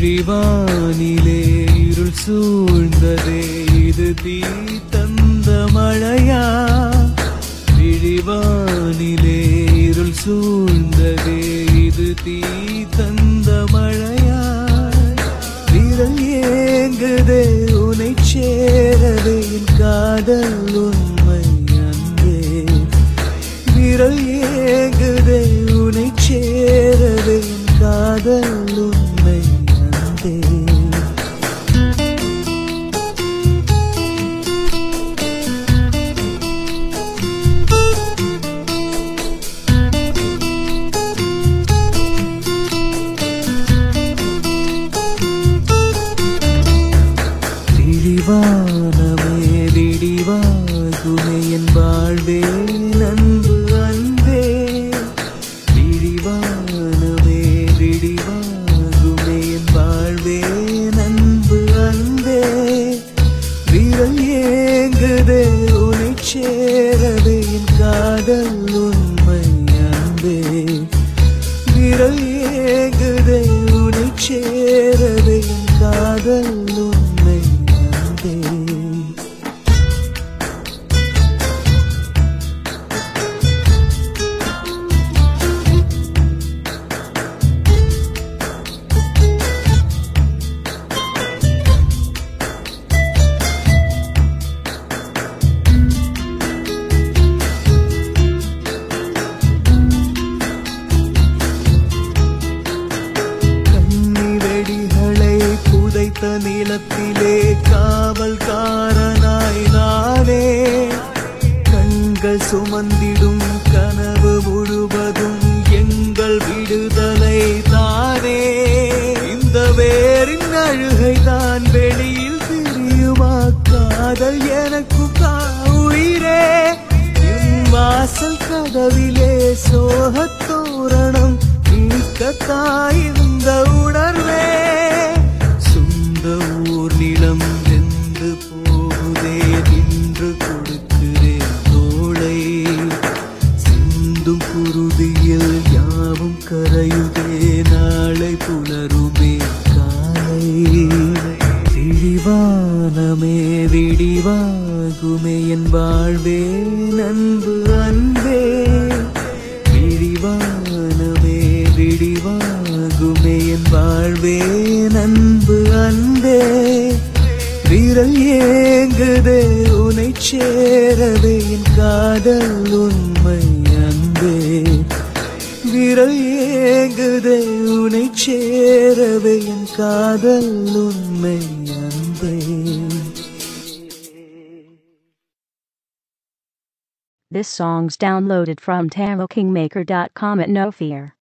விழிவானிலே இருள் சூழ்ந்ததே, இது தீ தந்த மழையா? விழிவானிலே இருள் சூழ்ந்ததே, இது தீ தந்த மழையா? விரல் ஏங்குதே உனை சேரவே, என் காதல் உண்மை அன்பே. விரல் ஏங்குதே உனை சேரவே, என் காதல் உண்மை அன்பே. விழிவானமே விடிவாகுமே என் வாழ்வே நன்பு அன்பே. விழிவானமே விடிவாகுமே என் வாழ்வே நன்பு அன்பே. விரல் ஏங்குதே உனை சேரவே, என் காதல் உண்மை அன்பே. விரல் ஏங்குதே உனை சேரவே, என் காதல் உண்மை அன்பே. நீளத்திலே காவல்காரனாய் நானே, கண்கள் சுமந்திடும் கனவு முழுவதும் எங்கள் விடுதலை தானே. இந்த வேரின் அழுகை தான் வெளியில் தெரியுமா? காதல் எனக்கு உயிரே. என் வாசல் கதவிலே சோகத்தோரணம் நீக்கத்தாய் இந்த உணர்வே. ஊர் நிலம் வெந்து போகுதே, நின்று கொடுக்கிறேன் தோளை. சிந்தும் குருதியில் யாவும் கரையுதே, நாளை புலருமே காலை. விழிவானமே விடிவாகுமே என் வாழ்வே நன்பு அன்பே. விழிவானமே விடிவாகுமே என் வாழ்வே நன்பு அன்பே. விரல் ஏங்குதே உனை சேரவே, என் காதல் உண்மை அன்பே. விரல் ஏங்குதே உனை சேரவே, என் காதல் உண்மை அன்பே. This song's downloaded from TaroKingmaker.com at No Fear.